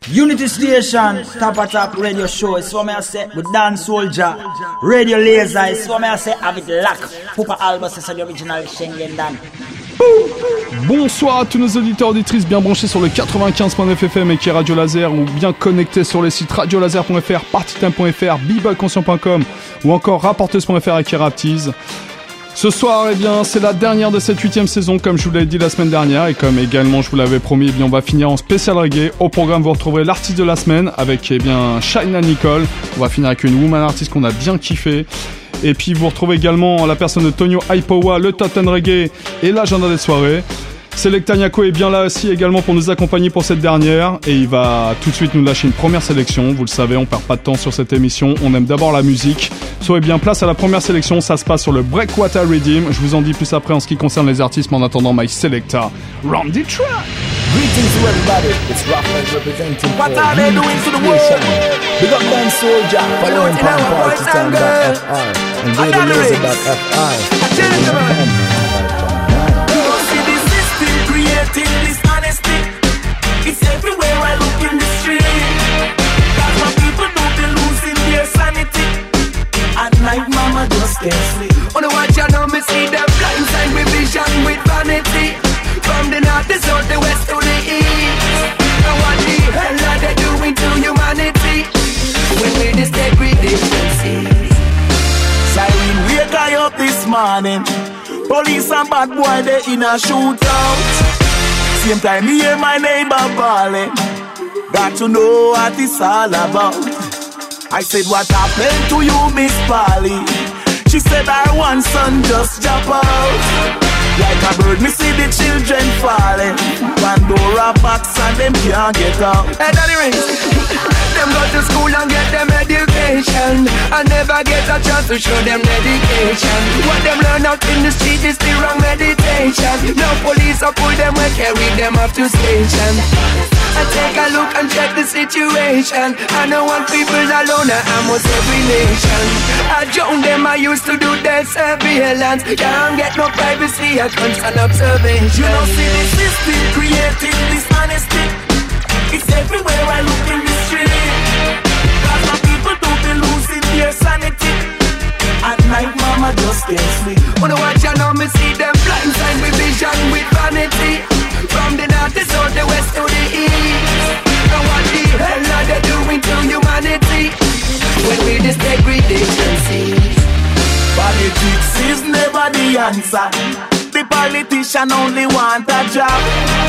Unity Station, top radio show. It's what I say with Dan Soldier. Radio Laser, it's what I say avec Lac. Poupa Alba, c'est the original Schengen Dan. Bonsoir à tous nos auditeurs auditrices bien branchés sur le 95.9 FM et qui est Radio Laser ou bien connectés sur les sites radiolaser.fr, partytime.fr, bibleconscient.com ou encore rapporteuse.fr avec Raptease. Ce soir, eh bien, c'est la dernière de cette 8e saison, comme je vous l'avais dit la semaine dernière, et comme également je vous l'avais promis, eh bien, on va finir en spécial reggae. Au programme, vous retrouverez l'artiste de la semaine avec, eh bien, Shaina Nicole. On va finir avec une woman artiste qu'on a bien kiffé. Et puis, vous retrouvez également la personne de Tonio Aipowa, le Top 10 Reggae et l'agenda des soirées. Selecta Nyako est bien là aussi également pour nous accompagner pour cette dernière et il va tout de suite nous lâcher une première sélection. Vous le savez, on perd pas de temps sur cette émission, on aime d'abord la musique. Soyez bien, place à la première sélection, ça se passe sur le Breakwater Redeem. Je vous en dis plus après en ce qui concerne les artistes, mais en attendant, My Selecta, Randy Track. Greetings to everybody, it's Rockland representing what are they doing to the world? Big up Dan Soldier, following from partytime.fr and radiolaser.fr. Dishonesty, it's everywhere I look in the street. Cause my people don't be losing their sanity. At night mama just can't sleep. Wanna watch you now, me see them blindside with vision with vanity. From the north, the south, the west to the east. And what the hell are they doing to humanity? When we this degradation cease. Siren wake I up this morning. Police and bad boy they in a shootout. Same time me hear my neighbor bawling. Got to know what it's all about. I said, what happened to you, Miss Polly? She said, our one son just jump out. Like a bird, me see the children falling. Pandora box and them can't get out. Hey, Daddy Rings, them go to school and get them education and never get a chance to show them dedication. What them learn out in the street is the wrong meditation. No police will pull them and carry them up to station. I take a look and check the situation. I don't want people alone, I almost every nation. I join them, I used to do their surveillance. Can't get no privacy, I constant observation. You know, see the system creating dishonesty. It's everywhere I look in the street. Cause my people don't be losing their sanity. At night, mama just can't sleep. Wanna watch you now, me see them blindside with vision with vanity. From the north, the south, the west to the east. And what the hell are they doing to humanity? When we this degradation cease. Politics is never the answer. The politician only want a job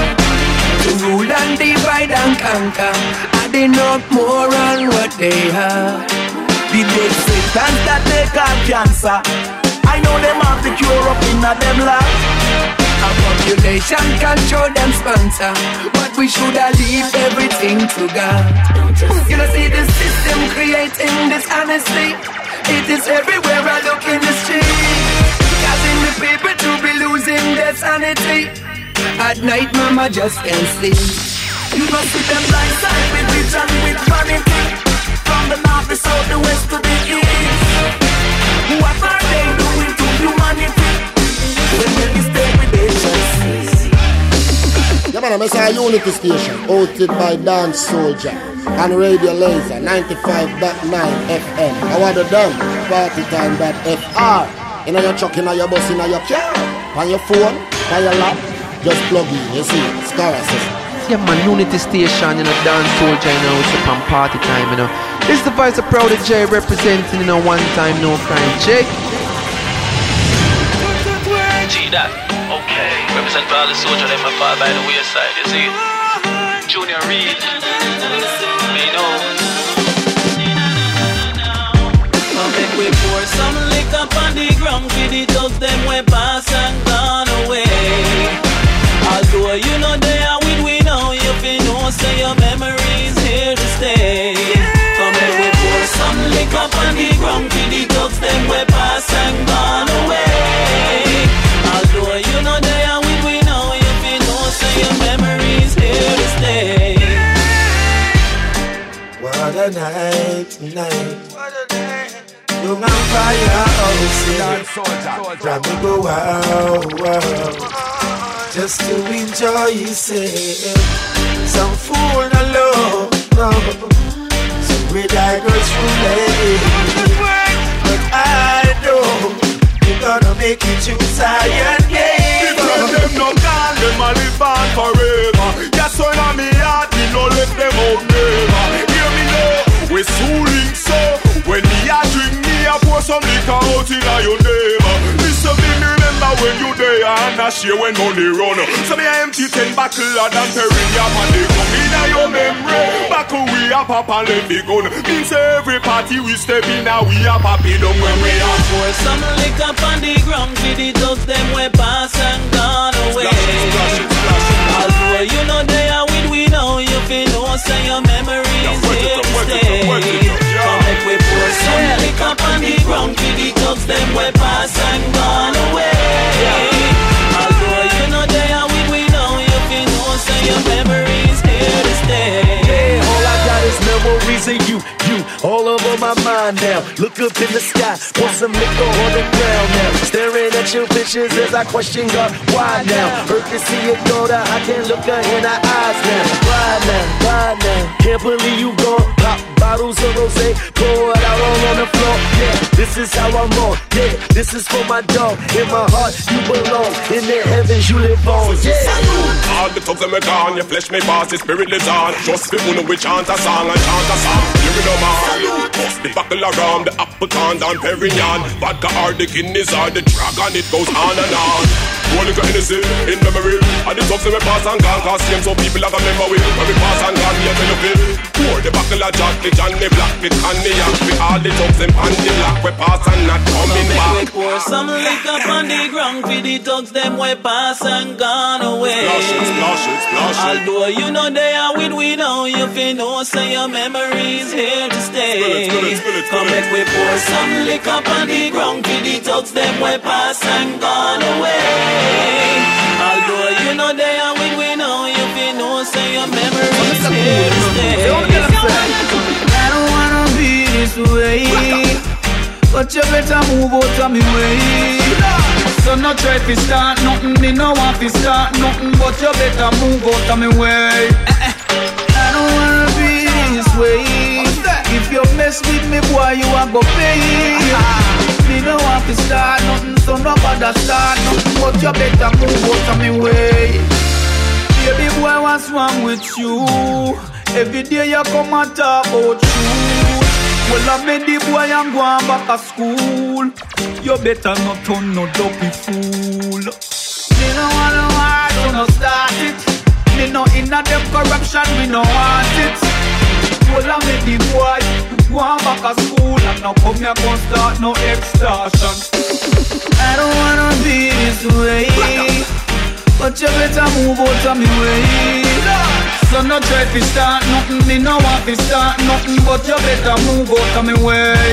to rule and divide and conquer. And they know more on what they have. The dead Satans that they call cancer, I know them have the cure up in a them lab. A population control them sponsor, but we shoulda leave everything to God. You know, see the system creating dishonesty. It is everywhere I look in the street. Causing the people to be losing their sanity. At night, mama just can't sleep. You must see them blindside with vision with vanity. From the north, the south, the west to the east. What are they doing to humanity? When will this degradation cease? Yeah man, I'm a Unity Station, hosted by Dan Soldier and Radio Laser 95.9 FM. I want to done partytime.fr. In your truck, in your bus, in your car, on your phone, on your lap, just plug in, you see, Scara system. Yeah man, Unity Station, you know, Dan Soldier, you know, it's upon party time, you know. This is the voice of Proud J representing, you know, one time, no crime, check. See that? Okay. Represent for all the soldiers, they might fall by the wayside, you see? Junior Reed, me know. Come make we pour some liquor on the ground for the thugs, them we pass and gone away. Although you know they are with we now, you feel no say your memories here to stay. Come make we pour some liquor on the ground for the thugs, them we pass and gone away. Although you know they are with we now, you feel no say your memories here to stay. What a night tonight. Young and fire, oh, grab me go wow, just to enjoy yourself. Some fool alone you neighbor. Listen me remember when you there and I share when money run. So me I empty 10 buckle and Perrin ya man they come in your memory. Back we a pop and let the gun. Means every party we step in and we a poppy down when we are. Pour some liquor on the ground for the thugs them we pass and gone away. Although you know they are with we know you feel no say your memories here to stay. Come make we pour some liquor on the ground for the thugs them we pass and gone away. Although you know they are with we know you feel no say your memories here to stay. Yeah, all I got is memories of you all over my mind now. Look up in the sky, pour some liquor on the ground now. Staring at your pictures as I question God, why now? Hurt to see your daughter, I can't look her in her eyes now. Why now? Can't believe you gone. Pop bottles of rosé, pour it out all on the floor. Yeah, this is how I'm on. Yeah, this is for my dog. In my heart, you belong. In the heavens, you live on. Yeah. All the thugs that me gone, your flesh me pass, your spirit lives on. Just for one we chant a song and chant a song. Here we go, man. Bust the buckle around the apple con down Perignon. Vodka or the Guinness or the dragon, it goes on and on. Rolling to Hennessy in memory. And the thugs that me pass and gone, cause same so people have a memory. When we pass and gone, yeah, tell you feel. Pour the buckle of Jack, the Johnny Black, the cognac. We all the thugs them on the block, we pass and not coming back. We pour some liquor on the ground for the thugs them we pass and gone away. Splash it. Although you know they are with we know you feel no say your memories here to stay. Spill it. Come make we pour some liquor on the ground for the thugs them we pass and gone away. Although you know they are with we know you feel no say your memories here to stay. I don't wanna be this way, but you better move out of me way. So no try to start nothing, me no want to start nothing, but you better move out of me way. I don't wanna be this way. If you mess with me, boy, you are go pay. Me no want to start nothing, so nobody start nothing, but you better move out of me way. Baby boy, what's wrong with you? Every day you come and talk about you. Well, I made the boy and going back to school. You better not turn no dopey fool. Me no wanna war, so no start it. Me no inna them corruption, we no want it. Well, I made the boy going back to school. And now come here, gon' start no extortion. I don't wanna be this way, but you better move out of me way. So no try to start nothing, me no want to start nothing, but you better move out of me way.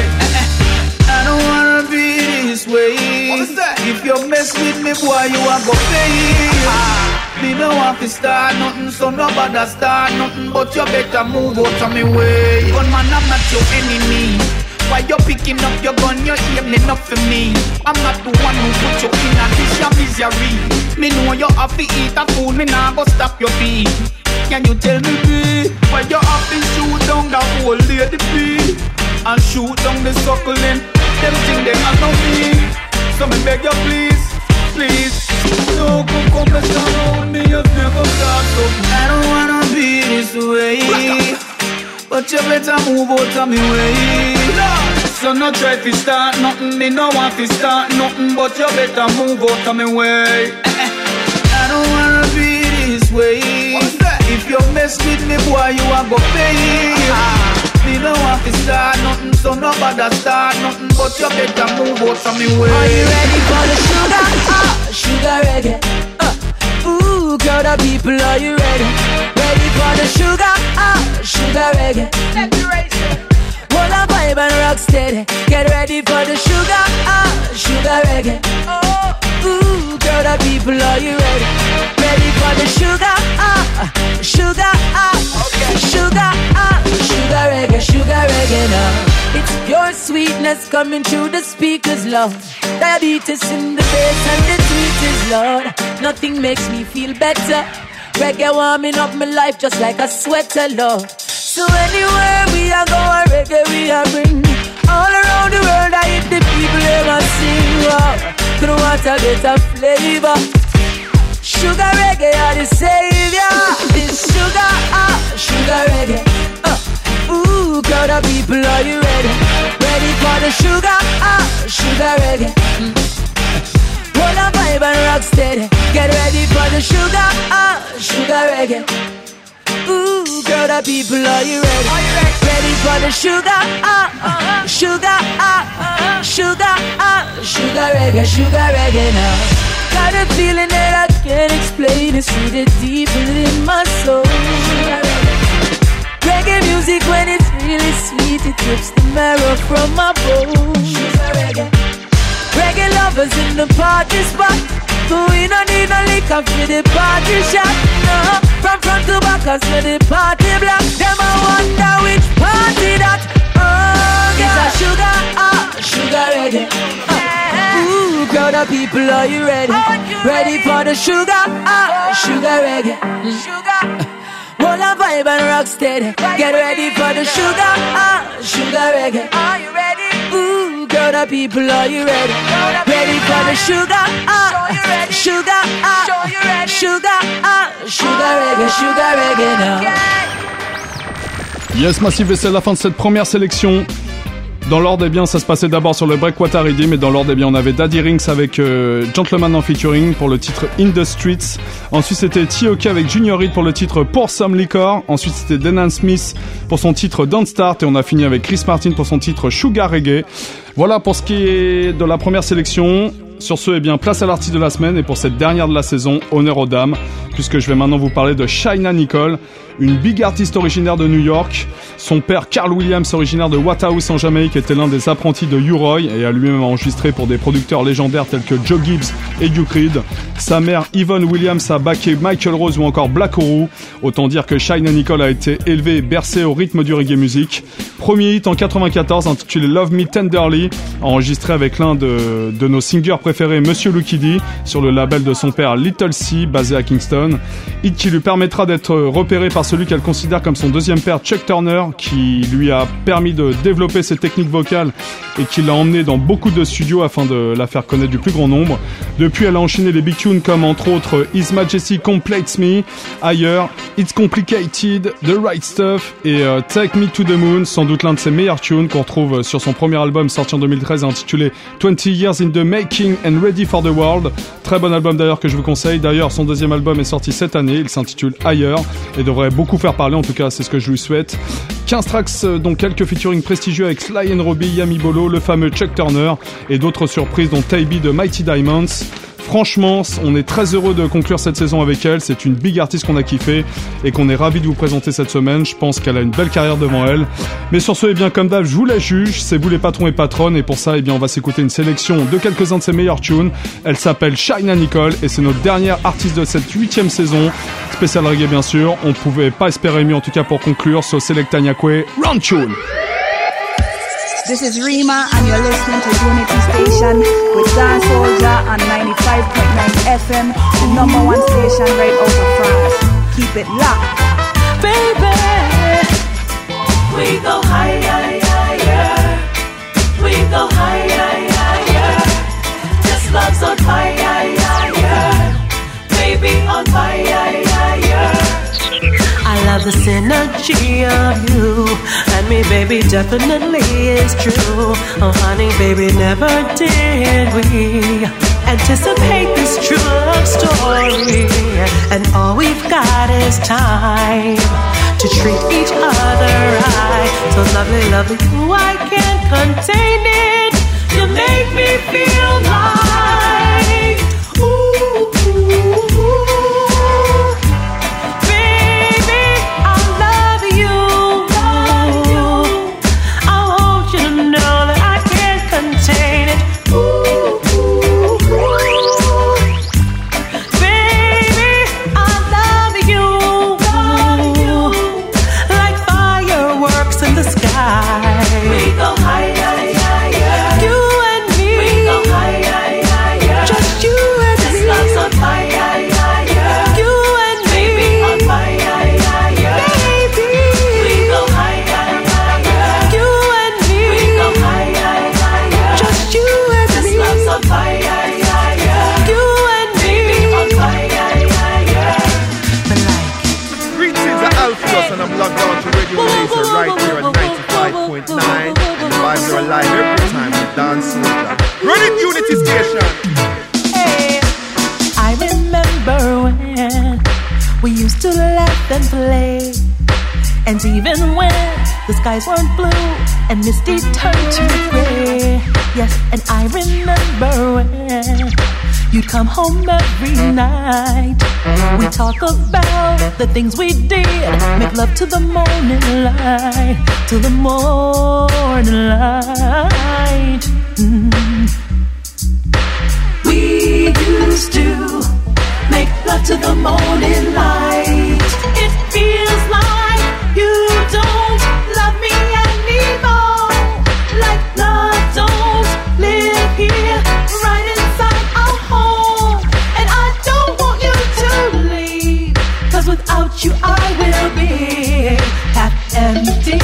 I don't wanna be this way. If you mess with me, boy, you are go pay. Me no want to start nothing, so nobody start nothing, but you better move out of me way. Gunman, I'm not your enemy. Why you picking up your gun, you're aiming up for me. I'm not the one who put you in a this your misery. Me know you have to eat a fool, me nah go stop your beat. Can you tell me, B, why you have to shoot down the whole lady B and shoot down the suckling? Them thing they are not me. So me beg you please. No, come and stand on me, you never start something. I don't wanna be this way, but you better move out of me way. So no try to start nothing, me no want to start nothing, but you better move out of me way. I don't wanna be this way. If you mess with me, boy, you are go pay. Me no want to start nothing, so nobody start nothing, but you better move out of me way. Are you ready for the sugar? Sugar reggae. Ooh, crowd of people, are you ready? Ready for the sugar? Sugar reggae. Let me raise it. Hold on, vibe and rock steady. Get ready for the sugar? Sugar reggae. Ooh, crowd of people, are you ready? Ready for the sugar? Sugar, sugar reggae now. It's pure sweetness coming through the speakers, love. Diabetes in the bass and the tweet is loud. Nothing makes me feel better. Reggae warming up my life just like a sweater, love. So anywhere we are going, reggae we are bring. All around the world I hit the people ever sing. Couldn't want a better flavor. Sugar reggae are the savior. This sugar, sugar reggae. Ooh, crowd of people, are you ready? Ready for the sugar, sugar reggae. Roll a vibe and rock steady. Get ready for the sugar, sugar reggae. Ooh, girl, the people, are you ready? Ready for the sugar, sugar, sugar, sugar reggae now. Got a feeling that I can't explain. It's rooted deep within my soul. Reggae music, when it's really sweet, it tips the marrow from my bones. Reggae lovers in the party spot, but we don't need no liquor for the party shot. No, from front to back, cause for the party block. Them I wonder which party that. Oh, it's a sugar reggae. Ooh, crowd of people, are you ready? Ready for the sugar, sugar reggae. Roll a vibe and rock steady. Get ready for the sugar, sugar reggae. Are you ready? Ooh, crowd of people, are you ready? Ready for the sugar, sugar, sugar reggae now. Yes, Massive, et c'est la fin de cette première sélection. Dans l'ordre, eh bien, ça se passait d'abord sur le Breakwater Redeem, mais dans l'ordre, eh bien, on avait Daddy Rings avec Gentleman en featuring pour le titre In the Streets. Ensuite, c'était T.O.K. avec Junior Reid pour le titre Pour Some Liquor. Ensuite, c'était Denan Smith pour son titre Don't Start. Et on a fini avec Chris Martin pour son titre Sugar Reggae. Voilà pour ce qui est de la première sélection. Sur ce, eh bien, place à l'artiste de la semaine. Et pour cette dernière de la saison, honneur aux dames, puisque je vais maintenant vous parler de China Nicole, une big artiste originaire de New York. Son père, Carl Williams, originaire de Waterhouse en Jamaïque, était l'un des apprentis de U-Roy et a lui-même enregistré pour des producteurs légendaires tels que Joe Gibbs et Duke Reed. Sa mère, Yvonne Williams, a backé Michael Rose ou encore Black Uhuru. Autant dire que China Nicole a été élevée et bercée au rythme du reggae music. Premier hit en 94, intitulé Love Me Tenderly, enregistré avec l'un de nos singers préférés, Monsieur Lucky D, sur le label de son père Little C, basé à Kingston. Hit qui lui permettra d'être repéré par celui qu'elle considère comme son deuxième père, Chuck Turner, qui lui a permis de développer ses techniques vocales et qui l'a emmené dans beaucoup de studios afin de la faire connaître du plus grand nombre. Depuis, elle a enchaîné les big tunes comme entre autres His Majesty Completes Me, Higher, It's Complicated, The Right Stuff et Take Me to the Moon, sans doute l'un de ses meilleurs tunes qu'on retrouve sur son premier album sorti en 2013 intitulé 20 Years in the Making and Ready for the World. Très bon album d'ailleurs que je vous conseille. D'ailleurs, son deuxième album est sorti cette année, il s'intitule Higher et devrait beaucoup faire parler, en tout cas c'est ce que je lui souhaite. 15 tracks, dont quelques featuring prestigieux avec Sly and Robbie, Yami Bolo, le fameux Chuck Turner et d'autres surprises dont Tybee de Mighty Diamonds. Franchement, on est très heureux de conclure cette saison avec elle. C'est une big artiste qu'on a kiffé et qu'on est ravis de vous présenter cette semaine. Je pense qu'elle a une belle carrière devant elle. Mais sur ce, eh bien, comme d'hab, je vous la juge. C'est vous les patrons et patronnes. Et pour ça, eh bien, on va s'écouter une sélection de quelques-uns de ses meilleurs tunes. Elle s'appelle China Nicole et c'est notre dernière artiste de cette 8e saison. Spécial reggae, bien sûr. On pouvait pas espérer mieux, en tout cas, pour conclure. So, Selecta Nyakwe, Round Tune. This is Rima and you're listening to Unity Station with Dan Soldier on 95.9 FM, the number one station right out of France. Keep it locked. Baby, we go higher, higher. We go higher, higher. This love's on fire, higher. Baby, on fire, higher. I love the synergy of you and me, baby, definitely is true. Oh, honey, baby, never did we anticipate this true love story. And all we've got is time to treat each other right. So lovely, lovely, ooh, I can't contain it. You make me feel like, ooh, ooh, ooh. time, you're alive every time. The Dance Soldier. Run it, Unity Station. Hey, I remember when we used to laugh and play, and even when the skies weren't blue and misty turned to gray. Yes, and I remember when you'd come home every night. We talk about the things we did, make love to the morning light, to the morning light. We used to make love to the morning light. It feels like you don't love me anymore, like love don't live here right inside our home. And I don't want you to leave, 'cause without you I will be half empty.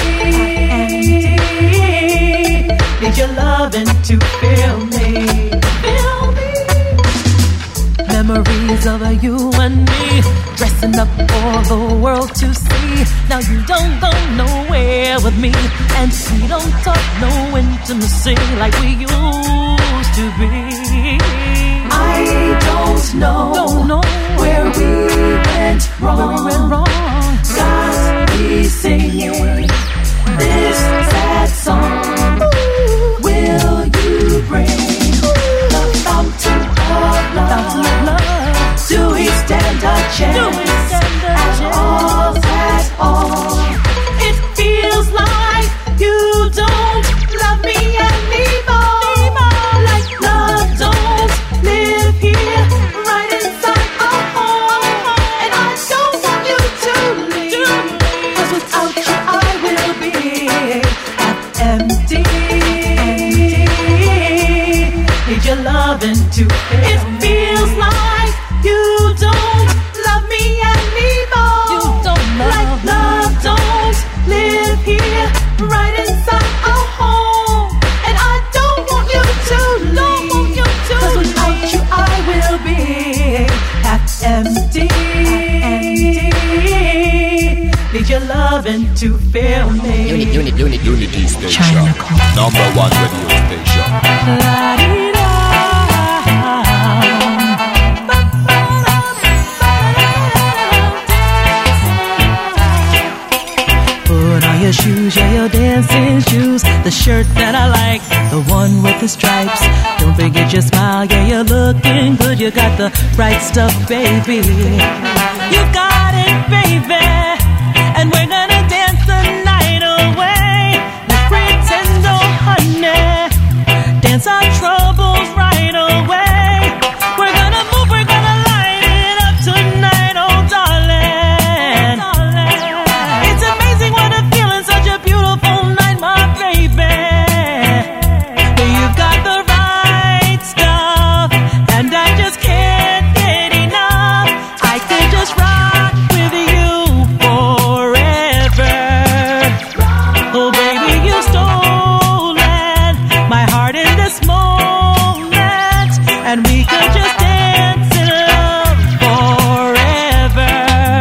Need your loving to fill me, fill me. Memories of you and me, dressing up for the world to see. Now you don't go nowhere with me, and we don't talk no intimacy like we used to be. I don't know where we went wrong. Got me singing this sad song. Will you bring the fountain of love? Do we stand a chance at all? It feels like you don't love me anymore, like love don't live here right inside our home. And I don't want you to leave, 'cause without you I will be half empty. Need your loving to fill. It feels like you don't love me anymore. You don't like love don't live here right inside our home. And I don't want you to leave, 'cause without you I will be half empty. Need your loving to fill me. Unity Station. Number 1 radio station. Put on your shoes, yeah, your dancing shoes. The shirt that I like, the one with the stripes. Don't forget your smile, yeah, you're looking good. You got the right stuff, baby. You got it, baby. And we're gonna dance the night away. Let's pretend, oh honey, dance our troubles right away. We're gonna move, we're gonna light it up tonight, oh darling. It's amazing what a feeling, such a beautiful night, my baby. You've got the right stuff, and I just can't get enough. I could just rock with you forever. Oh baby, you've stolen my heart in this moment, and we could just dance in love forever.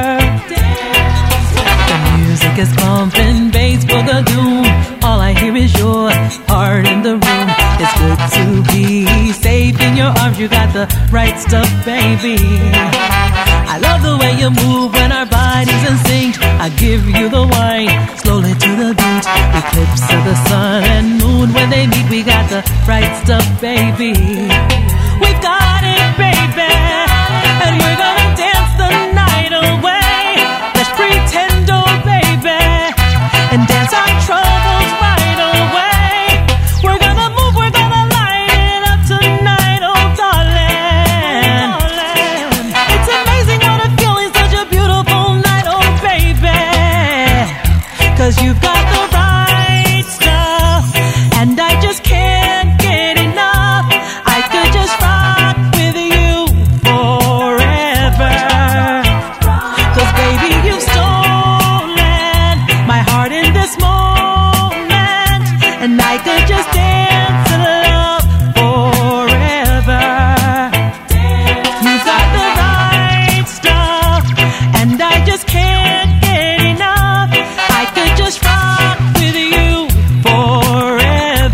The music is pumping, bass boom. All I hear is your heart in the room. It's good to be safe in your arms. You got the right stuff, baby. I love the way you move when our bodies in sync. I give you the wine, slowly to the beat. Eclipse of the sun and moon, when they meet, we got the right stuff, baby. We've got it, baby. And we're gonna dance the night away. Let's pretend, oh baby, and dance our troubles right away. We're gonna move, we're gonna light it up tonight, oh darling. It's amazing what a feeling, such a beautiful night, oh baby. 'Cause you've got the right stuff, and I just can't get enough. I could just rock with you forever. 'Cause baby, you've stolen my heart in this moment, and I could just dance in love forever. You got the right stuff, and I just can't get enough. I could just rock with you forever.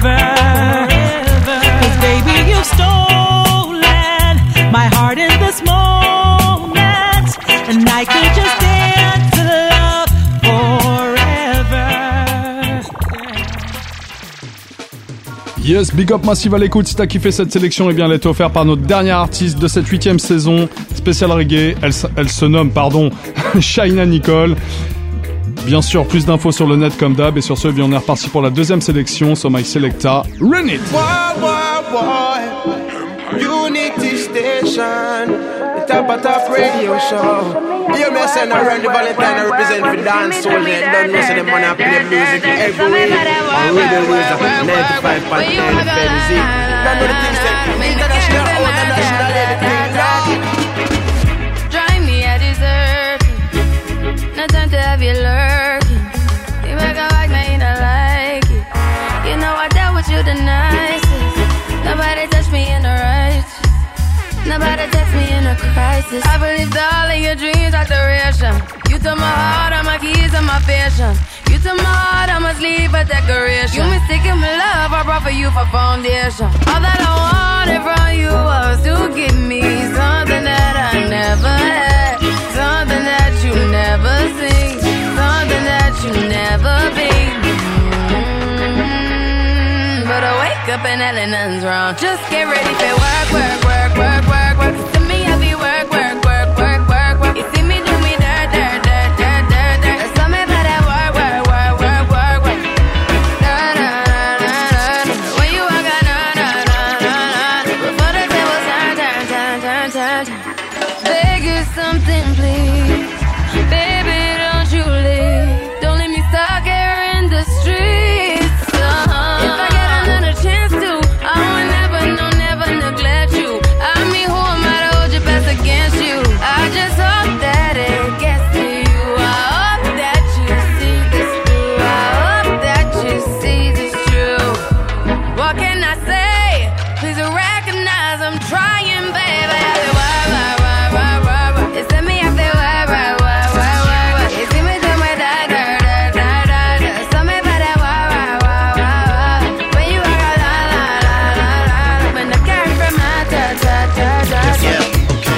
Yes, big up Massive à l'écoute. Si t'as kiffé cette sélection, eh bien elle est offerte par notre dernière artiste de cette 8e saison spéciale reggae. Elle se nomme, Shaina Nicole. Bien sûr, plus d'infos sur le net comme d'hab. Et sur ce, eh bien on est reparti pour la deuxième sélection. So my selecta, run it. Unity Station, the top radio show. You may send around the Valentine, I represent for dance soul. Don't know so them wanna play music everywhere. On Radio Laser 95.9 FMZ. Don't know the things that international or national anything. Drive me a dessert. No time to have you lurking. You make a like me, you don't like it. You know I dealt with you the nicest. Nobody touched me in the right. Nobody touched me in a crisis. I believed all of your dreams are duration. You took my heart, all my keys, and my passion. You took my heart, I must leave a decoration. You mistaken my love, I brought for you for foundation. All that I wanted from you was to give me something that I never had, something that you never seen, something that you never been. But I wake up and hell nothing's wrong. Just get ready for work, work, work, work, work, work. To me, I be work, work, work, work, work, work. You see me do me dirt, dirt, dirt, dirt, dirt, dirt. There's something about that work, work, work, work, work, work. Da, da, da, da, da. When you walk out, da, da, da, da, da. Before the tables turn, turn, turn, turn, turn, turn. Beg you something, please. Baby, don't you leave. Don't leave me stuck here in the streets. I just hope that it gets to you. I hope that you see this through. I hope that you see this true. What can I say? Please recognize I'm trying, baby. I feel why. You send me, I feel why. You see me do my da. Something about that why. When you walk out, la. When the carry from my da.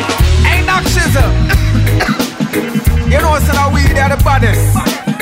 You know, so now we are the baddest.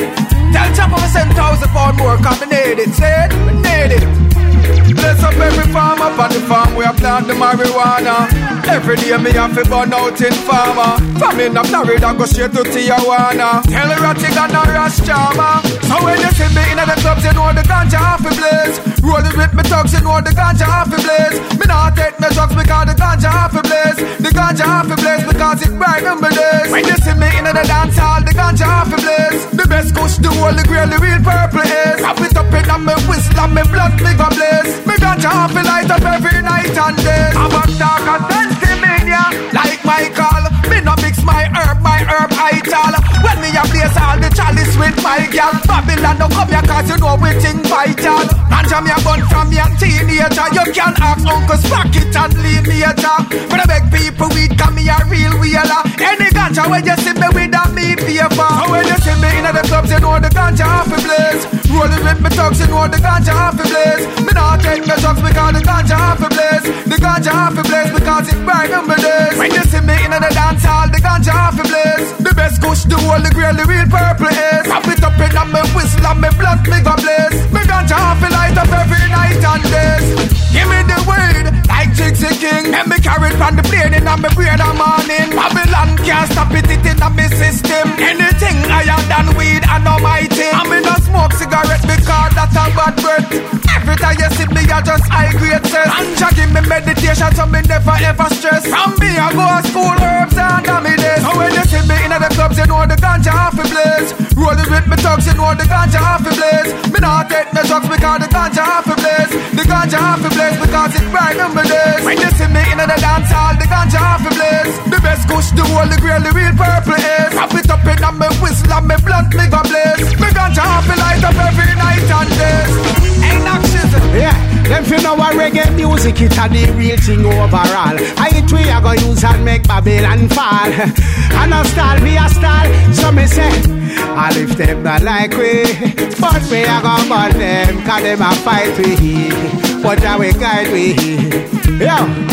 Tell Chopper for 10,000 pound more, cause we need it, say it, we need it. Bless up every farm up on the farm where I plant the marijuana. Every day me have to burn out in farmer. From in Florida go straight to Tijuana. Tell the ratty got no rush charmer. So when you see me in the clubs, you know the ganja off the blaze. Rolling with me thugs, you know the ganja off the blaze. Me not take me drugs because the ganja off the blaze. The ganja off the blaze because it bright number days. When you see me in the dance hall, the ganja off the blaze. The best kush, the whole, the grail, the real purple is. Wrap it up in my whistle and my blood me go blaze. Me ganja off the light up every night and day. I'm a darker sensimania, like Michael. Me no mix my herb ital. When me a place all the chalice with my gal. Babylon no come here cause you know we think vital. Ganja me a bun from young teenager. You can ask Uncle Spark it and leave me a talk. When I beg people weed come me a real wheeler. Any ganja when you see me with a me paper. So when you see me in the clubs you know the ganja off the blaze. Rolling with me thugs you know the ganja off the blaze. Me not take me drugs because the ganja off the blaze. The ganja off the blaze because it bright number days. When you see me in the dance hall the ganja off the blaze. The best kush, the whole, the grail, the real purple is. Wrap it up in a me whistle and me blood me go blaze. Me ganja off the light up every night and days. Give me the word like Jigsaw King. And me carry it from the plane in a me brain a morning. Babylon can't stop it in a me system. Anything higher than weed and almighty. I'm in a smoke cigarette because that's a bad breath. Every time you see me I just high grade sense. Ganja give me meditation so me never ever stress. From me I go to school herbs and days. So when you see me in the clubs you know the ganja off the blaze. Rolling with me thugs you know the ganja off the blaze. Me not take me drugs because the ganja off the blaze. The ganja off the blaze because it bright number days. When you see me in the dance hall the ganja off the blaze. The best kush, the whole, the grail, the real purple is. Wrap it up in a me whistle and me blunt me go blaze. Me ganja off the light up every night and days. Ain't no shizzle. Yeah, them fi know a reggae music, it a the real thing overall. I it we a go use and make Babylon fall. And a style be a style, so me say I lift them not like we, but we a go burn them, cause them a fight we, but a we guide we. Yo,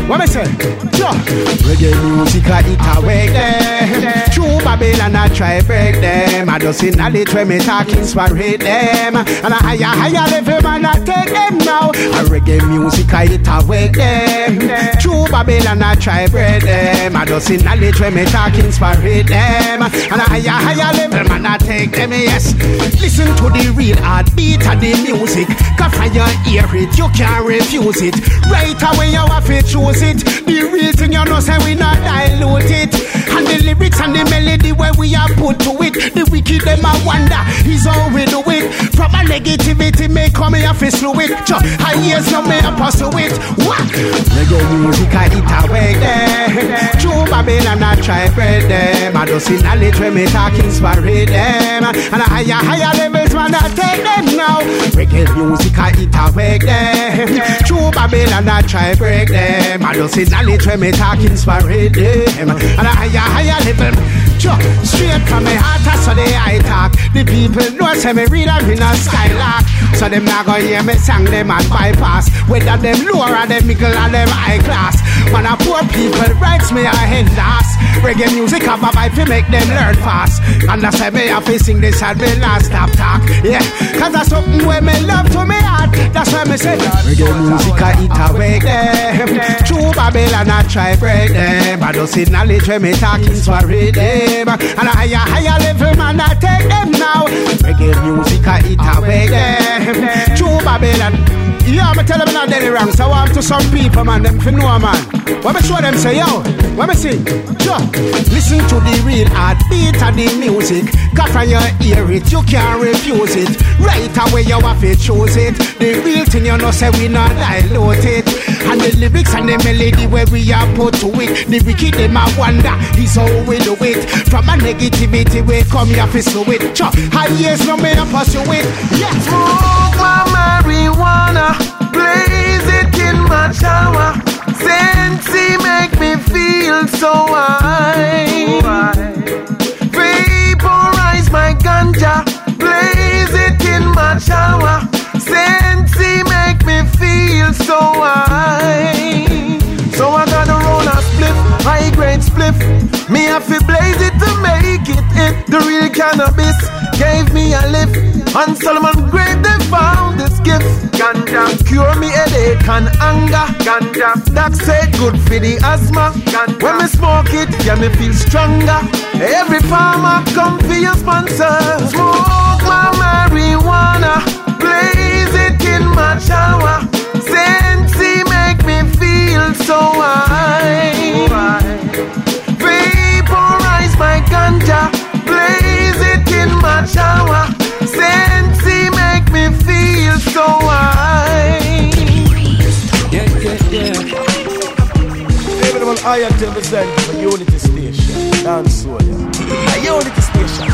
What me say? Yo, reggae music it awake them. True Babylon I try break them. I just in knowledge when me talk inspire them. And a higher level man I take them now. A reggae music it awake them. True Babylon I try break them. I just in knowledge when me talk inspire them. And a higher level man I take them. Yes, listen to the real heartbeat of the music. Cause when you hear it, you can't refuse it. Right away you have to choose it. The real thing you know say we not dilute it. And the lyrics and the melody where we are put to it. The wicked them a wonder is how we do it. From a negativity may come here to slow it. I years no may pursue it. What? Reggae music I eat away there. True Babylon I try bread them. I just see knowledge when me talk inspire them. And a higher levels man I take them now. Reggae music I eat away there. True Babylon I try break them. I just see knowledge when me talk inspire them. And a higher level. Straight from my heart, so they I talk. The people know say me read them in a skylark. So them not gonna hear me sing them and bypass. Whether them lower or them middle or them high class. When a poor people writes me a hand last. Reggae music have a vibe to make them learn fast. And that's why me have to sing this and me last stop talk. Yeah, cause that's something where me love to me heart. That's why me say reggae music I eat awake them. True Babylon I try break them. I don't see knowledge when me talking sorry them. And a higher level man I take them now. Reggae music I eat awake them. True Babylon. Yeah, I'm tell them not any wrong. So I want to some people, man, them for know, man. When me show them say, yo, when me sing, sure. Listen to the real heartbeat of the music. Cause when you hear it, you can't refuse it. Right away you have to choose it. The real thing you know say we not dilute it. And the lyrics and the melody where we are put to it. The wicked them a wonder is how we do it. From a negativity we come here to slow it. Sure, high years no may pursue it. Yes. Smoke my marijuana, blaze it in my shower. Sensei make me feel so high. Vaporize my ganja, blaze it in my shower. Sensei make me feel so high. So I gotta roll a spliff, high grade spliff. Me have to blaze it to make it hit. The real cannabis gave me a lift. On Solomon grave they found this gift. Ganja cure me headache and anger. Ganja that said good for the asthma. Ganja when me smoke it, yeah me feel stronger. Every farmer come for your sponsor. Smoke my marijuana, blaze it in my shower. Sensei make me feel so high. Vaporize my ganja, blaze it in my shower. Sensei make me feel so high. Yeah. Everyone I am to present for Unity Station. Dance Soul, yeah. Unity Station.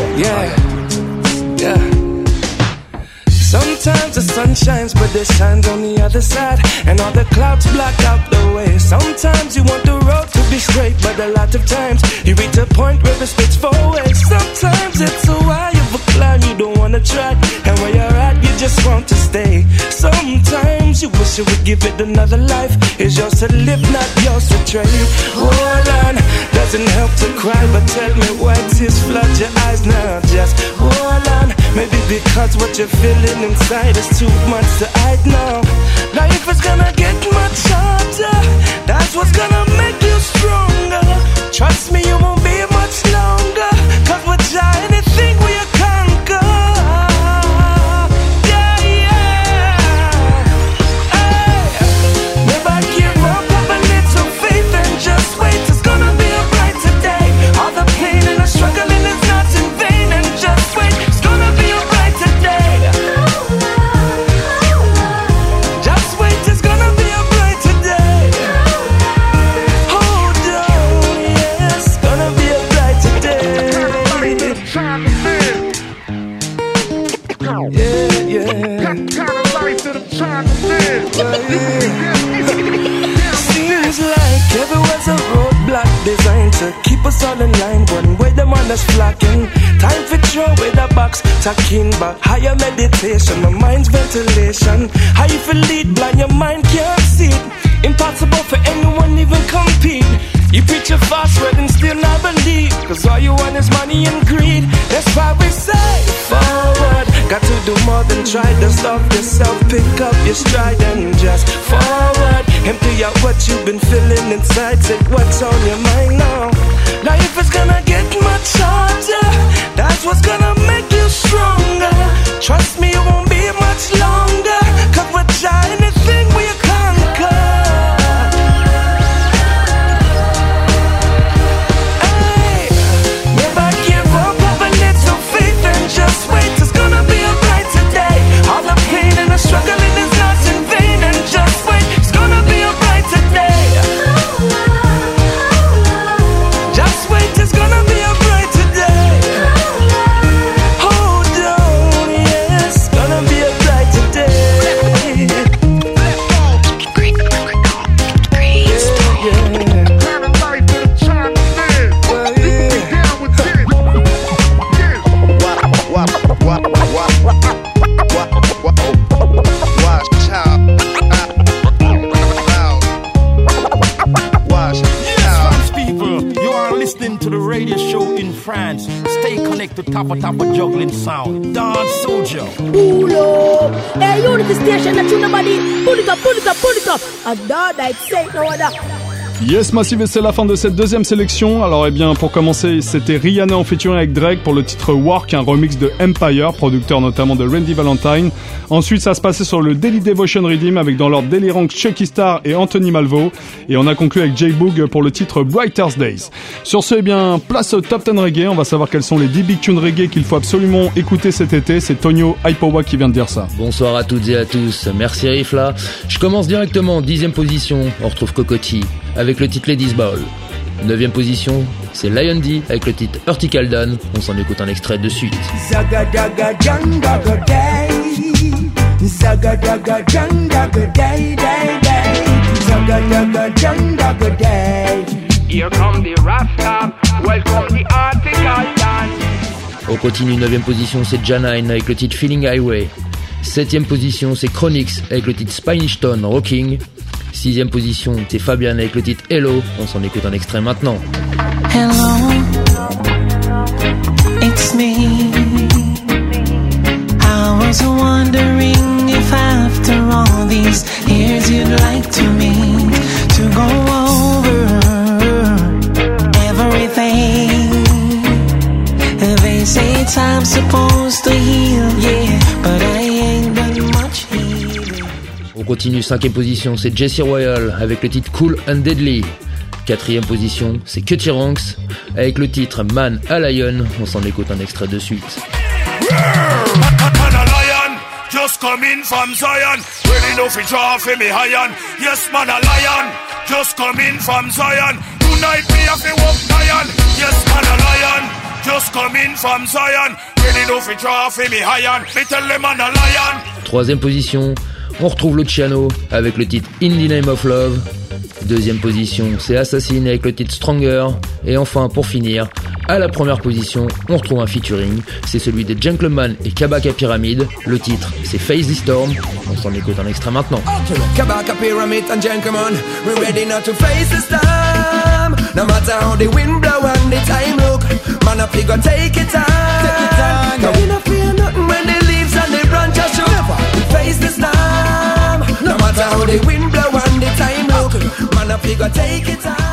Yeah. Sometimes the sun shines, but the sun's on the other side, and all the clouds block out the way. Sometimes you want the road to be straight, but a lot of times you reach a point where it splits four ways. Sometimes it's a while of a climb you don't wanna try, and where you're at you just want to stay. Sometimes you wish you would give it another life. It's yours to live, not yours to trade. Hold on, doesn't help to cry, but tell me why tears flood your eyes now. Just hold on, maybe because what you're feeling inside is too much to hide now. Life is gonna get much harder. That's what's gonna make you stronger. Trust me, you won't be much longer. Cause we're trying to think we conquer. Never give up, have a little faith and just wait. It's gonna be a brighter day. All the pain and the struggling is not in vain. And just wait, it's gonna be a brighter day. Just wait, it's gonna be a brighter day. Hold on, yes, it's gonna be a brighter day. Seems like everywhere's a roadblock designed to keep us all in line. One way the man is flocking. Time for throw away the box, talking back. Higher meditation, my mind's ventilation. How you feel lead blind, your mind can't see it. Impossible for anyone even compete. You preach a fast word and still not believe, cause all you want is money and greed. That's why we say forward. Got to do more than try to stop yourself. Pick up your stride and just forward. Empty out what you've been feeling inside. Say what's on your mind now. Life is gonna get much harder. That's what's gonna make you stronger. Trust me, it won't be much longer, cause we're trying to think we conquer. Hey, never give up, have a little faith and just wait. It's gonna be a brighter day. All the pain and the struggling is not in vain, and just wait. It's gonna be a brighter day. Just wait, it's gonna be a brighter day. Hold on, yeah, it's gonna be a brighter day. Listening to the radio show in France. Stay connected, top of juggling sound. Dance Soldier. Pull up. Hey, Unity Station, that you nobody. Pull it up, pull it up, pull it up. I thought I'd say no other. Yes Massive, et c'est la fin de cette deuxième sélection. Alors pour commencer, c'était Rihanna en featuring avec Drake pour le titre Work, un remix de Empire, producteur notamment de Randy Valentine. Ensuite ça se passait sur le Daily Devotion Redeem avec dans l'ordre Daily Rank, Chucky Star et Anthony Malvo. Et on a conclu avec J-Boog pour le titre Brighter Days. Sur ce, place au Top 10 Reggae. On va savoir quels sont les 10 big tunes reggae qu'il faut absolument écouter cet été. C'est Tonio Aipowa qui vient de dire ça. Bonsoir à toutes et à tous, merci Rifla. Je commence directement, 10e position, on retrouve Cocotti avec le titre Ladies Ball. 9e position, c'est Lion D avec le titre Vertical Dawn. On s'en écoute un extrait de suite. Here come the Rasta, welcome the Article Dawn. On continue, 9e position, c'est Janine avec le titre Feeling Highway. 7e position, c'est Chronix avec le titre Spanish Town Rocking. 6e position, c'est Fabian avec le titre Hello. On s'en écoute un extrait maintenant. Hello, it's me. I was wondering if after all these years you'd like to meet to go over everything. They say time's supposed to heal, yeah, but I ain't done much healing. On continue, 5e position, c'est Jesse Royal avec le titre Cool and Deadly. 4e position, c'est Cutty Ranks avec le titre Man a Lion. On s'en écoute un extrait de suite. Man a lion, just come in from Zion. Ready now for draw for me iron. Yes, man a lion, just come in from Zion. Tonight me have to walk lion. Yes, man a lion, just come in from Zion. Ready now for draw for me iron. Me tell them man a lion. 3e position, on retrouve Luciano avec le titre In the Name of Love. 2e position, c'est Assassin avec le titre Stronger. Et enfin, pour finir, à la première position, on retrouve un featuring. C'est celui des Gentleman et Kabaka Pyramid. Le titre, c'est Face the Storm. On s'en écoute un extrait maintenant. Kabaka Pyramid and Gentleman, we're ready now to face the storm. No matter how the wind blow and the time look, man up we go take it on. Cause we not fear nothing when the leaves and the branches shook. We face the storm. No matter how the wind blow and the time look, man up we go take it on.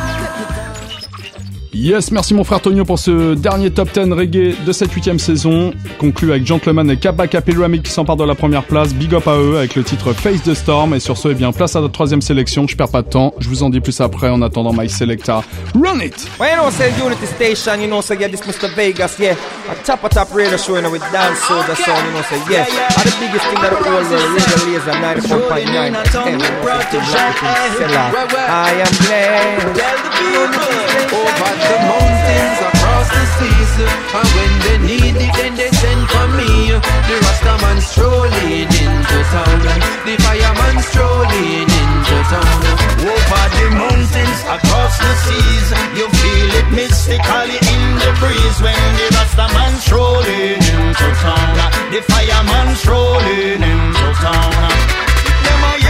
Yes, merci mon frère Tonio pour ce dernier top 10 reggae de cette 8ème saison. Conclu avec Gentleman et Kabaka Pyramid qui s'emparent de la première place. Big up à eux avec le titre Face the Storm. Et sur ce, place à notre 3ème sélection. Je perds pas de temps. Je vous en dis plus après. En attendant, My Selecta, run it! Well, you know, say Unity Station, you know, say yeah, this Mr. Vegas, yeah. A top radio show, you know, with Dance Soldier sound, you know, say yeah. And the biggest thing that the whole world, Radio Laser 94.9. I am glad. Over the mountains, across the seas, and when they need it, then they send for me. The Rastaman strolling into town, the fireman strolling into town. Over the mountains, across the seas, you feel it mystically in the breeze when the Rastaman strolling into town, the fireman strolling into town. Them a yell you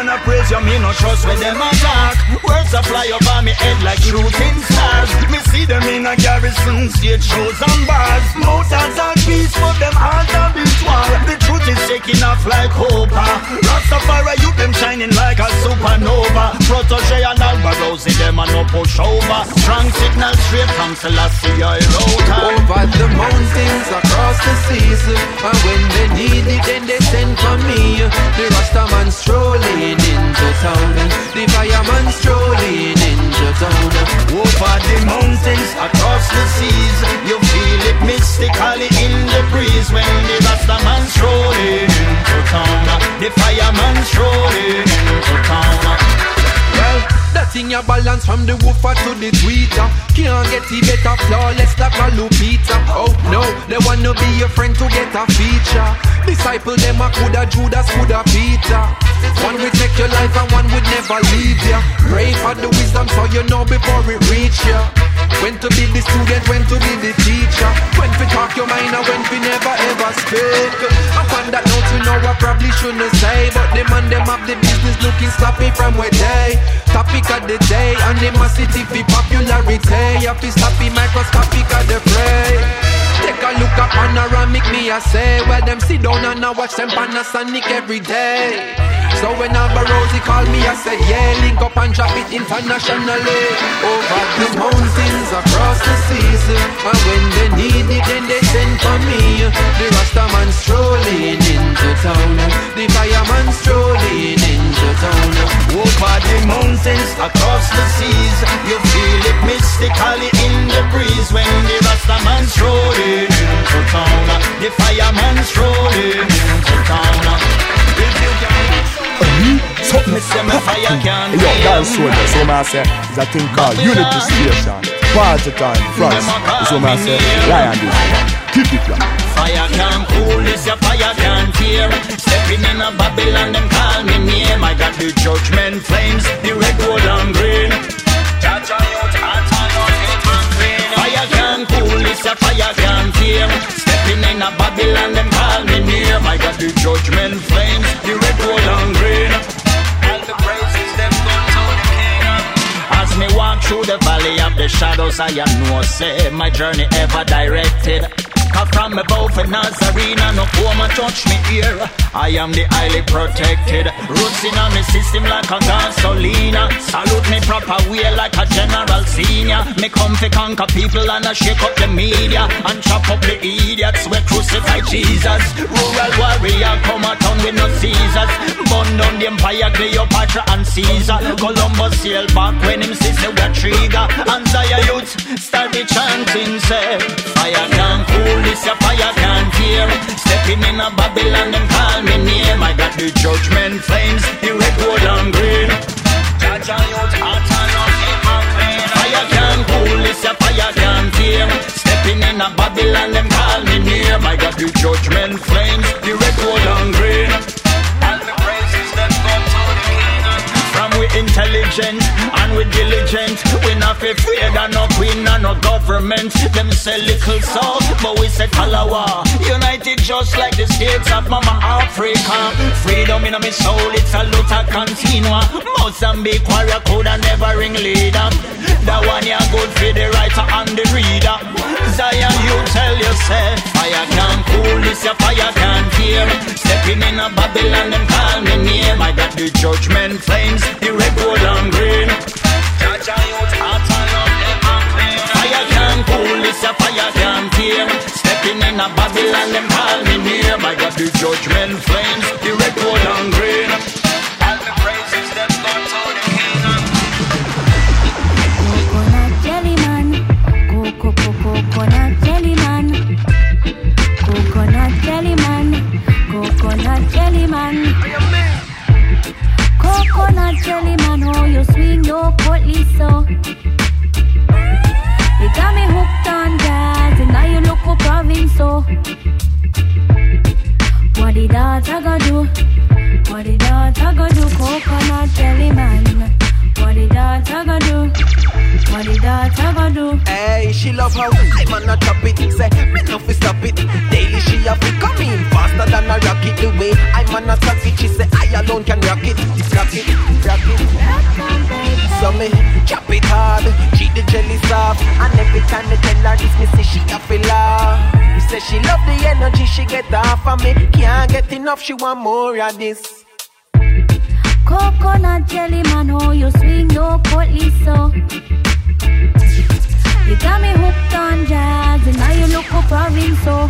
man a praise you, me no trust when them attack. Words a fly over me head like shooting stars. Me see them in a garrison, stage shows and bars. Mountains and peace, but them hearts are beat war. The truth is taking off like hope. Rastafari, you them shining like a supernova. Protege and Alba Rosie, them a no push over. Strong signal straight from Selassie, I wrote over the mountains, across the seas. And when they need it, then they send for me. The Rastaman strolling into town. The fireman strolling into town. Over the mountains, across the seas, you feel it mystically in the breeze. When the Rastaman strolling into town, the fireman strolling into town. Well, that thing you balance from the woofer to the tweeter. Can't get it better flawless like a Lupita. Oh no, they wanna be your friend to get a feature. Disciple them a coulda Judas, coulda Peter. One will take your life and one would never leave ya. Pray for the wisdom so you know before it reach ya. When to be the student, when to be the teacher. When to talk your mind and when to never ever speak. Upon that note you know I probably shouldn't say, but them and them have the business looking sloppy from where they. Topic of the day and them a city for popularity. You fi sloppy microscopic of the fray. Take a look at panoramic, me I say. Where them sit down and I watch them Panasonic every day. So when Alba Rosie call me, I said yeah, link up and drop it internationally. Over the mountains, across the seas. And when they need it, then they send for me. The Rastaman strolling into town. The fireman strolling into town. Over the mountains, across the seas, you feel it mystically in the breeze. When the Rastaman strolling into town, the fireman strolling into town. Something yo, dance soldier, so man say, it's a thing called Unity Station. Party time, France. So man say, Lion this one. Keep it down. Fire can't cool, this your fire can't fear. Stepping in a Babylon, them call me name. I got the judgment flames, the red, gold and green. Fire can't cool, this your fire can't fear. Stepping in a Babylon, them call me name. I got the judgment flames, the red, gold and green. The praises them go to the king. As me walk through the valley of the shadows, I know say my journey ever directed. Cause from above in Nazarena, no woman touch me here. I am the highly protected. Roots in on me system like a gasolina. Salute me proper way like a general senior. Me come to conquer people and I shake up the media and chop up the idiots we crucify Jesus. Rural warrior come a town with no Caesars. Burn down the empire, Cleopatra and Caesar. Columbus sail back when him says they were trigger. And Zaya youth start the chanting say, fire can cool, this a fire can't fear. Stepping in a Babylon, them call me name. I got the judgment flames, the red, gold and green. Fire can't cool, this a fire can't fear. Stepping in a Babylon, them call me name. I got the judgment flames, the red, gold and green. And the praises that go to the king. From we intelligent and we diligent. We not afraid of no queen and no government. Them say little salt, but we say Kalawa. United just like the states of Mama Africa. Freedom in my soul, it's a Luther continua. Mozambique warrior coulda never ring leader. That one ya good for the writer and the reader. Zion, you tell yourself, fire can't cool, this your fire can't fear. Stepping in a Babylon, them call me name. I got the judgment flames, the red, gold and green. Fire can't cool, this your fire can't fear. Stepping in a Babylon, them call me name. I got the judgment flames, the red, gold and green. And the praises that go to the king. Coconut jelly man, coconut jelly man, coconut jelly man, coconut jelly man, coconut jelly man. Oh, you swing your potty so. You got me hooked on that, and now you look up province so. What did that I go do? What did that I go do? Coconut jelly man. What did that I go do? What did that I go do? Hey, she love how I'm on a chop it. Say, me no fi stop it. Daily she have to come in faster than a rocket. The way I'm on a sock it, she say I alone can rock it. Rock it, rock it. So me chop it hard, cheat the jelly soft. And every time they tell her this, me say she a feel laugh. Me say she love the energy she get off of me. Can't get enough, she want more of this. Coconut jelly man, oh you swing your coatly so. You got me hooked on jazz and now you look up province so.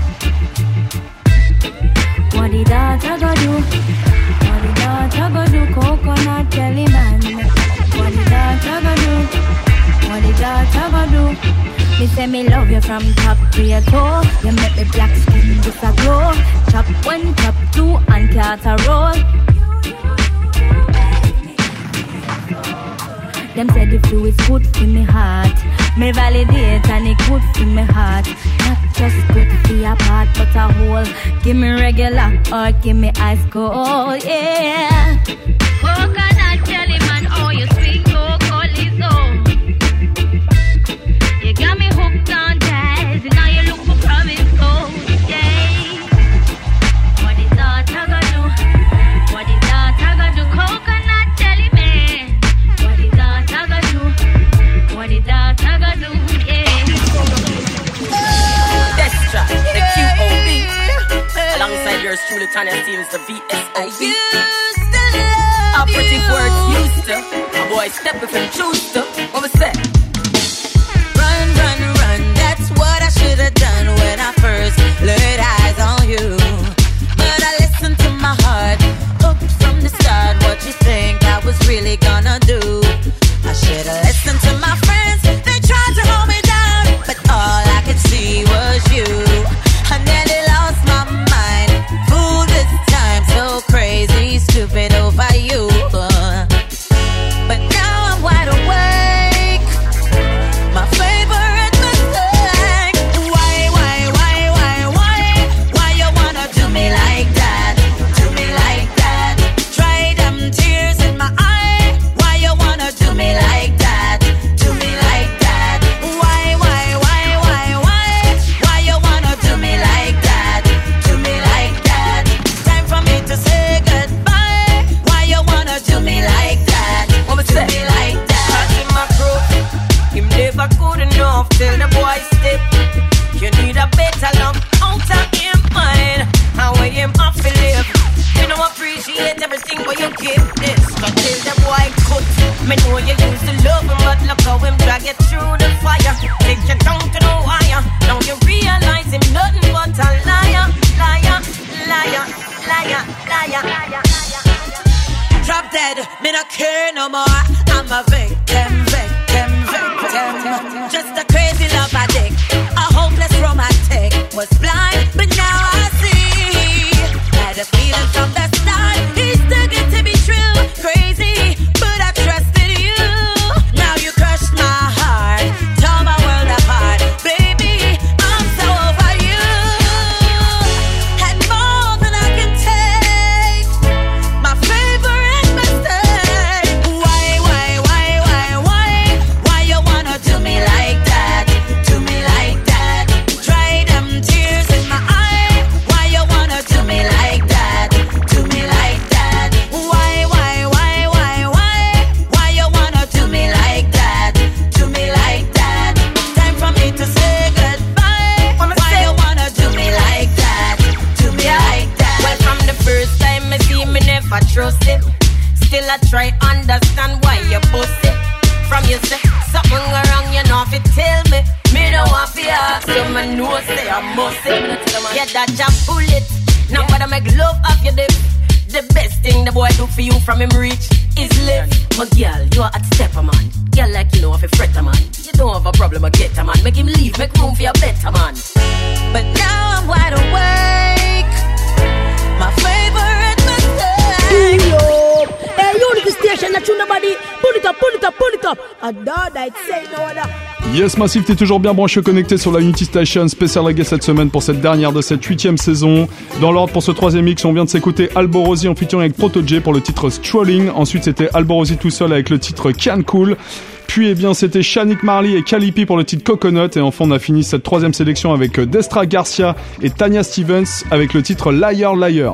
What did I go do? What did I go do? Coconut jelly man. What did I go do? What did I go do? Me say me love you from top to your toe. You make me black skin just a glow. Chop 1, chop 2 and cut a roll. Them say the flu is good for me heart. Me validate and it good for me heart. Not just good for your part but a whole. Give me regular or give me ice cold, yeah. Coconut jelly man, oh you sweet so cold is so. You got me hooked on jazz and now you look for promise gold, yeah. What is that I gonna do? What is that I gonna do? Coconut jelly man. What is that I gonna do? What is that I gonna do? Yeah. Destra, the QOB, alongside yours truly, Tanya Stevens, the VSOB. Operative words used to. A boy step if you choose to. What was that? Run, run, run. That's what I should have done when I first laid eyes on you. But I listened to my heart. Oops, from the start. What you think I was really gonna do? I should have listened to my friends. They tried to hold me down, but all I could see was you. I nearly lost my mind. Fool this time, so crazy, stupid over you. But now I'm wide awake. My favorite mistake. Why you wanna do me like that? Do me like that. Try them tears in my eye. Why you wanna do me like that? Do me like that. Why you wanna do me like that? Do me like that. Time for me to say goodbye. Why you wanna do me like that? What was that? Do me like that. Cause in my crew, him never good enough till the boy step. You need a better love out of him mind. How way him off to live. You don't appreciate everything what you give this. But till the boy cut, me know you used to love him, but look how him drag you through the fire. Take you down to the wire. Now you realize him nothing but a liar, liar, liar, liar, liar, liar. Drop dead, me not care no more. I'm a victim. Just a crazy love addict, a hopeless romantic. Was blind, but now I see. Had a feeling from the start, he's too good to be true. Crazy, but I trusted you. Now you crushed my heart, tore my world apart. Baby, I'm so over you. Had more than I can take. My favorite mistake. Why you wanna do me like that? Do me like that. Try them tears in my eye. Why you wanna do me like that? Do me like that. Why you wanna do me like that? Do me like that. Time for me to say goodbye. Why you wanna do me like that? Do me like that. Well, from the first time I see me never trust it. Still I try understand why you bust it. From you say something wrong, you know if you tell me. Me don't want to ask you, me know say I must it. Yeah, that jam bullet. Now but I make love of you dip. The best thing the boy do for you from him reach is live. But girl, you are at stepper man. Girl like you know if you fret a man. You don't have a problem, I get a man. Make him leave, make room for your better man. But now I'm wide awake. My favorite mistake. Hey, Unity Station, that you nobody. Pull it up, pull it up, pull it up. I thought I'd say no other. Yes Massive, t'es toujours bien branché connecté sur la Unity Station, spécial reggae cette semaine pour cette dernière de cette 8ème saison. Dans l'ordre pour ce 3ème mix, on vient de s'écouter Alborosie en featuring avec Proto-J pour le titre Strolling. Ensuite c'était Alborosie tout seul avec le titre Can Cool. Puis eh bien c'était Shanique Marley et Calipi pour le titre Coconut. Et enfin on a fini cette 3ème sélection avec Destra Garcia et Tanya Stevens avec le titre Liar Liar.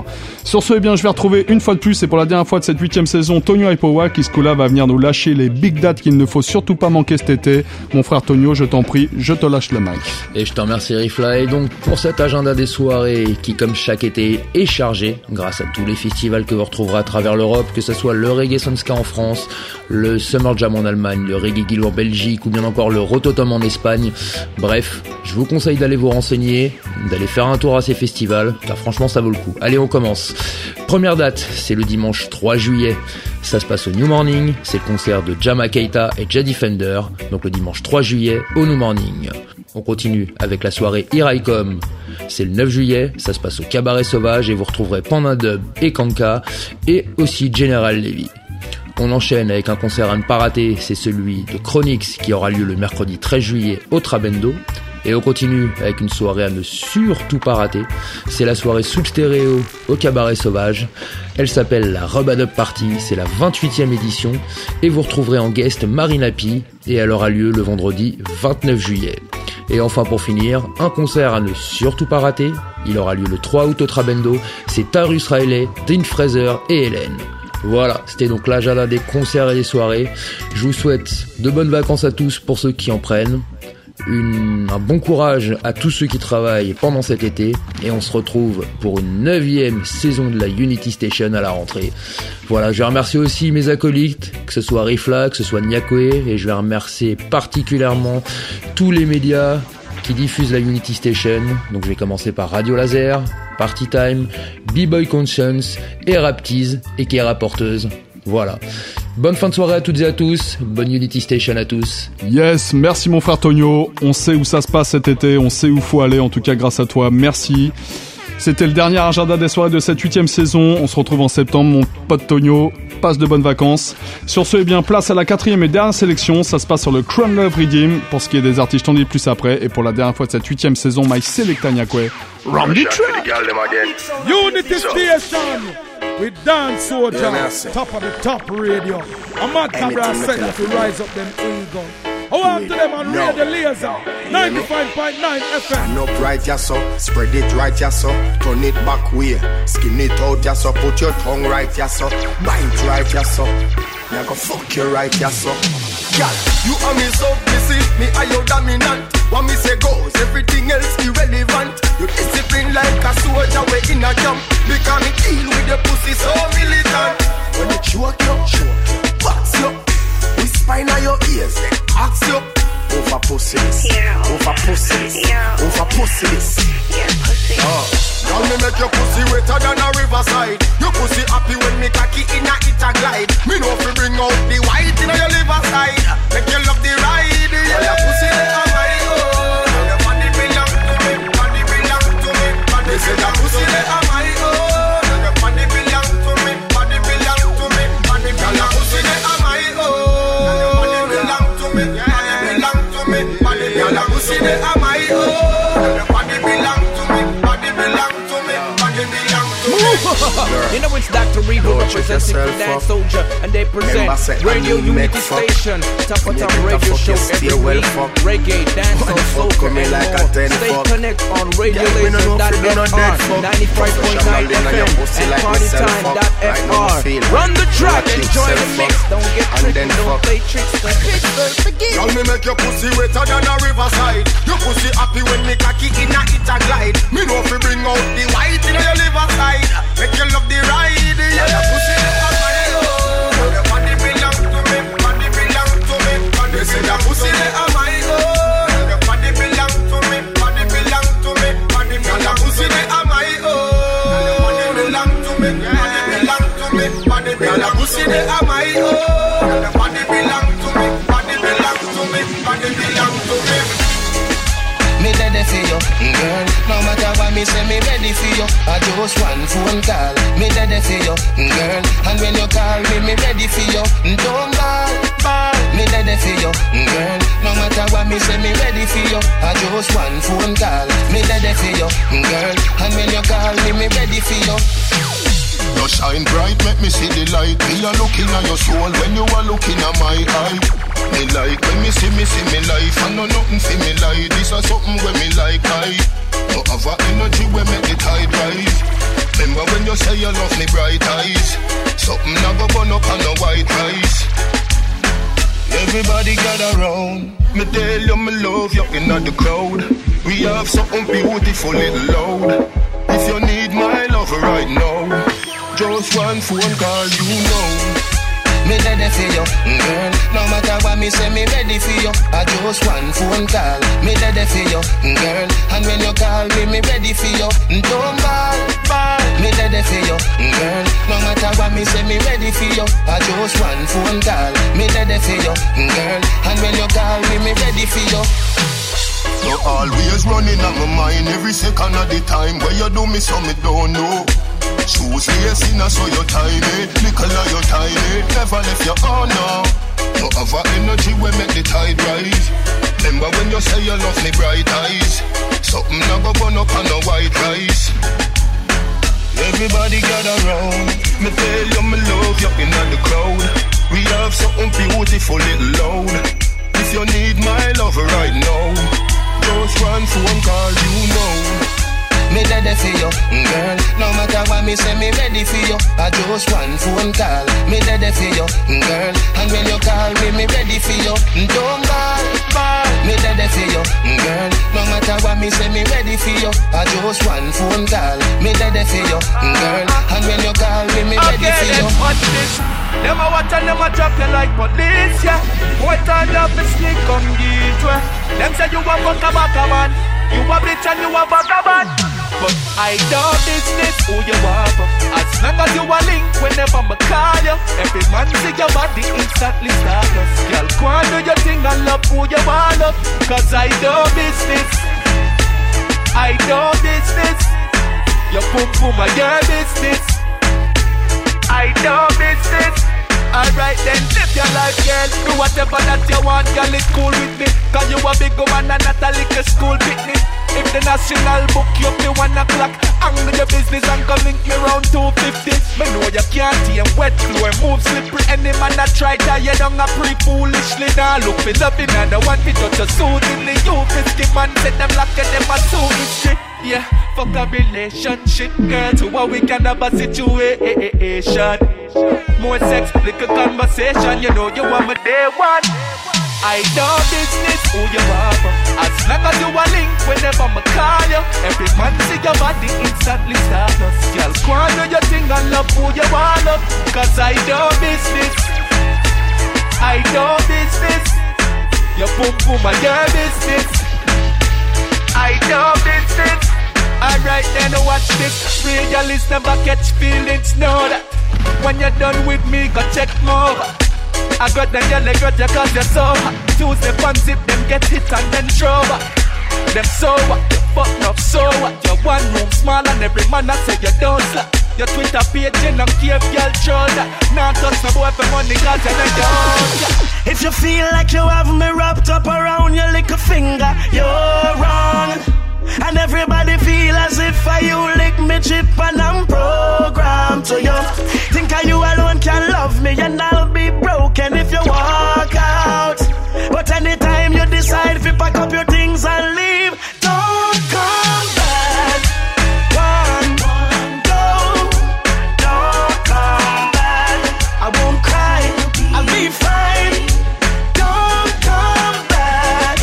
Sur ce, eh bien, je vais retrouver une fois de plus, et pour la dernière fois de cette 8ème saison, Tonio Ipowa, qui ce coup-là va venir nous lâcher les big dates qu'il ne faut surtout pas manquer cet été. Mon frère Tonio, je t'en prie, je te lâche le mic. Et je te remercie Rifla, et donc pour cet agenda des soirées qui, comme chaque été, est chargé, grâce à tous les festivals que vous retrouverez à travers l'Europe, que ce soit le Reggae Sonska en France, le Summer Jam en Allemagne, le Reggae Guild en Belgique, ou bien encore le Rototom en Espagne. Bref, je vous conseille d'aller vous renseigner, d'aller faire un tour à ces festivals, car franchement ça vaut le coup. Allez, on commence. Première date, c'est le dimanche 3 juillet. Ça se passe au New Morning, c'est le concert de Jama Keita et Jay Defender, donc le dimanche 3 juillet au New Morning. On continue avec la soirée Iraicom. C'est le 9 juillet, ça se passe au Cabaret Sauvage et vous retrouverez Panda Dub et Kanka, et aussi General Levy. On enchaîne avec un concert à ne pas rater, c'est celui de Chronix qui aura lieu le mercredi 13 juillet au Trabendo. Et on continue avec une soirée à ne surtout pas rater, c'est la soirée Soul Stereo au Cabaret Sauvage. Elle s'appelle la Rub-a-Dub Party, c'est la 28e édition, et vous retrouverez en guest Marina P, et elle aura lieu le vendredi 29 juillet. Et enfin pour finir, un concert à ne surtout pas rater, il aura lieu le 3 août au Trabendo, c'est Tarus Riley, Dean Fraser et Hélène. Voilà, c'était donc l'agenda des concerts et des soirées. Je vous souhaite de bonnes vacances à tous pour ceux qui en prennent. Un bon courage à tous ceux qui travaillent pendant cet été, et on se retrouve pour une 9e saison de la Unity Station à la rentrée. Voilà, je vais remercier aussi mes acolytes, que ce soit Rifla, que ce soit Nyakwe, et je vais remercier particulièrement tous les médias qui diffusent la Unity Station. Donc je vais commencer par Radio Laser, Party Time, B-Boy Conscience et Raptease et qui est rapporteuse. Voilà. Bonne fin de soirée à toutes et à tous. Bonne Unity Station à tous. Yes, merci mon frère Tonio. On sait où ça se passe cet été, on sait où faut aller, en tout cas grâce à toi. Merci. C'était le dernier agenda des soirées de cette 8ème saison. On se retrouve en septembre, mon pote Tonio. Passe de bonnes vacances. Sur ce, eh bien, place à la 4e et dernière sélection. Ça se passe sur le Crown Love Redeem. Pour ce qui est des artistes, j'en dis plus après. Et pour la dernière fois de cette 8ème saison, My Selecta Nyakwe. Run the track! Unity Station with Dance Soldier, top of the top radio. A mad camera set to rise up them ego. Oh, after them on Radio Laser, 95.9 FM. Turn up right, ya so, spread it right, ya so, turn it back way, skin it out, ya so, put your tongue right, ya so, bite right, ya so, ya go fuck you right, ya so. Girl, you and me so busy, me are your dominant. What me say goes, everything else irrelevant. You discipline like a soldier, we in a camp. Because me deal with your pussy so militant. When you choke you, box you, whisper in your ears, ask you. Over pussy this, over pussy this, over pussy this. Girl, me make your pussy wetter than a riverside. Your pussy happy when me cocky in a it a glide. Me know if you bring out the white in your liver side. Make you love the ride, yeah. Your pussy they are my own. Your body belong to me, body belong to me. Body say your pussy they are my own. Your body belong to me, body belong to me. Body belong your pussy they are my own. Your body belong to me, body belong to me. Body belong your pussy they are my own. Your body belong to me, body belong to me. Body belong to me. You know it's Dr. Revo representing the Dance Soldier, and they present Radio Unity Station, top of top radio show every week. Reggae, dancehall, soca, and more. Stay connected on RadioLaser.fr, 95.9 FM, and PartyTime.fr. Run the track, enjoy the mix. Don't get tricked, don't play tricks. Girl, me make your pussy wetter than a riverside. Your pussy happy when me cocky in a it a glide. Me know if you bring out the white in your liver side. Make you love the ride, yeah. Your pussy never my own. Your body belong to me, body belong to me. Body say your pussy never my own. Your body belong to me, body belong to me. Body belong your pussy never my own. Your body belong to me, body belong to me. Body belong your pussy never my own. Your body belong to me, body belong to me. Body belong to me. Me ready for you, girl. No matter what me say, me ready for you. I just one phone call. Me ready for you, girl. And when you call me, me ready for you. Don't ball. Me ready for you, girl. No matter what me say, me ready for you. I just one phone call. Me ready for you, girl. And when you call me, me ready for you. You shine bright, make me see the light. Me a looking at your soul when you are looking at my eye. Me like when me see me life. I know nothing for me like. This is something when me like I. No have a energy when make the tide rise. Remember when you say you love me bright eyes. Something I go burn up on the white rice. Everybody gather round. Me tell you me love you in the crowd. We have something beautiful little loud. If you need my love right now, just one phone call, you know. Me ready for you, girl. No matter what me say, me ready for you. I just one phone call. Me ready for you, girl. And when you call me, me ready for you. Don't ball. Me ready for you, girl. No matter what me say, me ready for you. I just one phone call. Me ready for you, girl. And when you call me, me ready for you. You always running on my mind every second of the time. Where you do me so me don't know. Shoes lacing so you tiny. Little are you tiny. Never left your own now. No other energy will make the tide rise. Remember when you say you love me bright eyes. Something I go burn up on the white rice. Everybody gather round. Me tell you me love you in the crowd. We have something beautiful little loud. If you need my love right now, just one phone call, you know. Me ready for you, girl. No matter what me say, me ready for you. I just one phone call. Me ready for you, girl. And when you call me, me ready for you. Don't ball. Me ready for you, girl. No matter what me say, me ready for you. I just one phone call. Me ready for you, girl. And when you call me, me ready for you. Them a watch and them a drop you like police, yeah. What time you be sneak come get way. Them say you a fuck a man. You a bitch and you a vagabond. But I know business who you are. As long as you a link whenever I call you. Every man see your body instantly startless. Girl, go and do your thing and love who you want love. Cause I know business. I know business. Your pum pum a your business. I know business. Alright then, live your life, girl. Do whatever that you want, girl, it's cool with me. Cause you a big woman and not a little school picnic. If the national book you up to 1 o'clock, angle your business and come link me round 250. Me know you can't tame wet floor, move slippery. Any man that try tie you down a pre-foolishly. Now look for loving and the one to touch a soothingly. You fisky man, set them lock and them a suit history. Yeah, fuck a relationship, girl. To what we can have a situation. More sex, little conversation. You know you want me day one. I know business who you are. As long as you a link whenever I call you. Every man see your body instantly startless. Girl, go and do your thing and love who you want love. Cause I know business. I know business. Your pum pum a your business. I know business. Alright then watch this. Realists never catch feelings. Know that when you're done with me, go check more. I got them yellow, got you cause you're so hot. Tuesday fans if them get hit and then throw back. Them so what, you fucked up so what. Your one room small and every man I say you don't slap. Your Twitter page you don't care if y'all throw that. Now touch my boy for money cause you don't. If you feel like you have me wrapped up around your little finger, you're wrong. And everybody feel as if you lick me chip and I'm programmed to you. Think you alone can love me and I'll be broken if you walk out. But anytime you decide to pack up your things and leave, don't come back. One, go, don't come back. I won't cry, I'll be fine. Don't come back.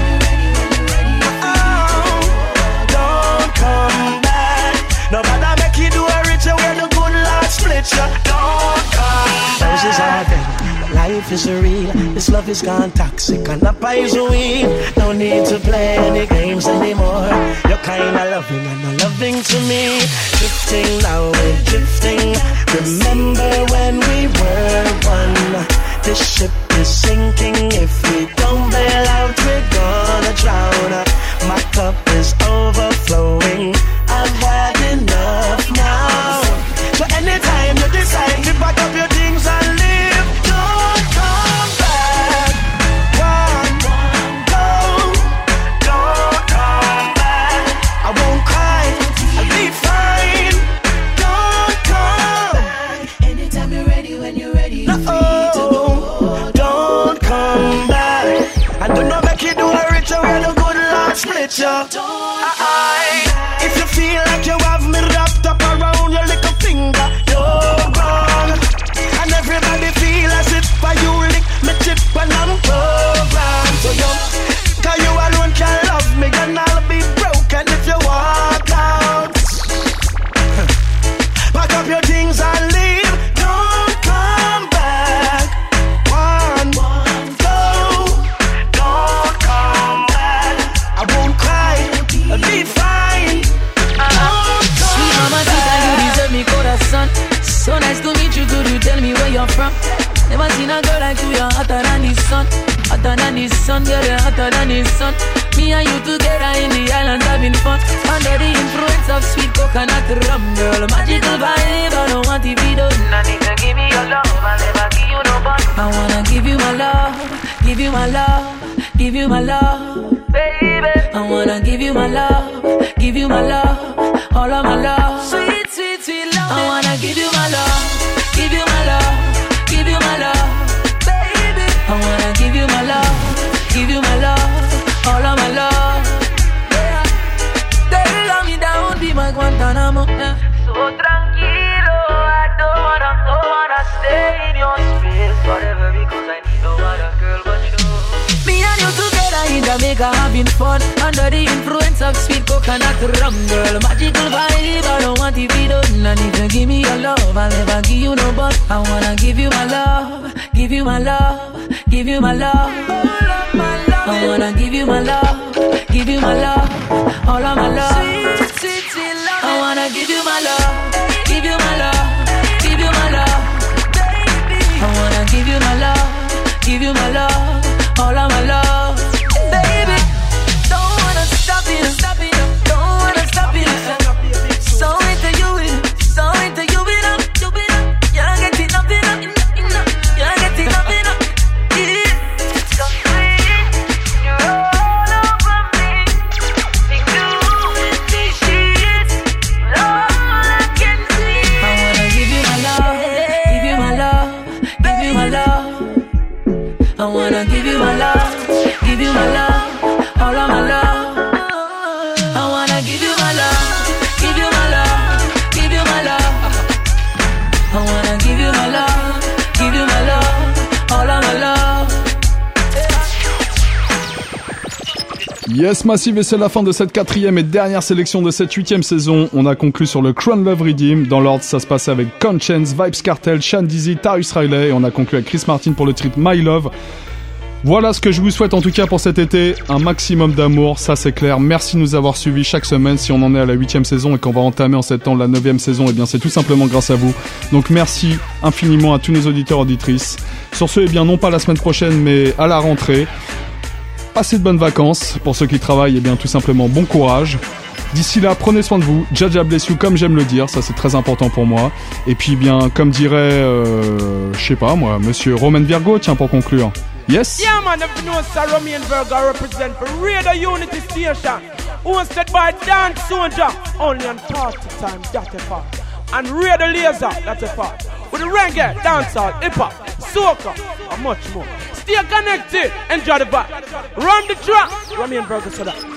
Don't come back. No matter make you do a rich where the good Lord split you. Don't come back. Roses are dead, life is real. This love is gone toxic and the poison. No need to play any games anymore. You're kinda loving and not loving to me. Drifting now, we're drifting. Remember when we were one. This ship is sinking. If we don't bail out, we're gonna drown. My cup is overflowing. I've had enough now. So anytime you decide to pack up your things and leave, don't come back. One, go, don't come back. I won't cry, I'll be fine. Don't come back. Anytime you're ready, when you're ready. No, don't come back. I do not make you do a ritual where the good Lord split you. If you feel like you have me wrapped up around from. Never seen a girl like you, you're hotter than the sun. Hotter than the sun, girl, you're hotter than the sun. Me and you together in the island having fun. Under the influence of sweet coconut rum, girl. Magical vibe, I don't want to be done. I need to give me your love, I'll never give you no bun. I wanna give you my love, give you my love, give you my love, baby. I wanna give you my love, give you my love, all of my love. Sweet, sweet, sweet love. I wanna give you my love, give you my love, give you my love, baby. I wanna give you my love, give you my love, all of my love. Yeah. They love me down, be my Guantanamo. Yeah. So tranquilo, I don't wanna stay in your space forever because I need no other girl but you. Me and you together in Jamaica having fun under the influence of sweet coconut rum, girl. Magical vibe, I don't want to be done. I need to give me your love, I'll never give you no but. I wanna give you my love, give you my love, give you my love, all of my love. I wanna give you my love, give you my love, all of my love. Sweet, sweet, sweet love. I wanna give you my love, give you my love, give you my love, baby. I wanna give you my love, give you my love, all of my love, baby. Don't wanna stop it, stop it, don't wanna stop it. So into you, so into you, you can't get enough, enough, enough. You can't get enough, enough. It's so sweet, you're all over me. Think you with these sheets, all I can see. I wanna give you my love, give you my love, give you my love. I wanna give you my love, give you my love, all of my love. I wanna give you my love, give you my love, give you my love. I wanna give you my love, give you my love, all of my love. Yes Massive, et c'est la fin de cette 4e et dernière sélection de cette 8e saison. On a conclu sur le Crown Love Redeem. Dans l'ordre, ça se passait avec Conscience, Vybz Kartel, Sean Dizzy, Tarrus Riley, et on a conclu avec Chris Martin pour le titre My Love. Voilà ce que je vous souhaite en tout cas pour cet été, un maximum d'amour, ça c'est clair. Merci de nous avoir suivis chaque semaine. Si on en est à la 8e saison et qu'on va entamer en septembre la 9e saison, eh bien c'est tout simplement grâce à vous. Donc merci infiniment à tous nos auditeurs et auditrices. Sur ce, eh bien non pas la semaine prochaine mais à la rentrée. Passez de bonnes vacances. Pour ceux qui travaillent, eh bien tout simplement bon courage. D'ici là, prenez soin de vous. Jaja bless you, comme j'aime le dire, ça c'est très important pour moi. Et puis bien, comme dirait, je sais pas moi, Monsieur Roman Virgo, tiens pour conclure. Yes. Yeah man, if you know Sir Roman Virgo represent for Radio Unity Station, hosted by Dan Soldier, only on party time, that's a fact. And Radio Laser, that's a fact. With the reggae, dancehall, hip hop, soca, and much more. Stay connected, enjoy the vibe. Run the track. Roman Virgo said that.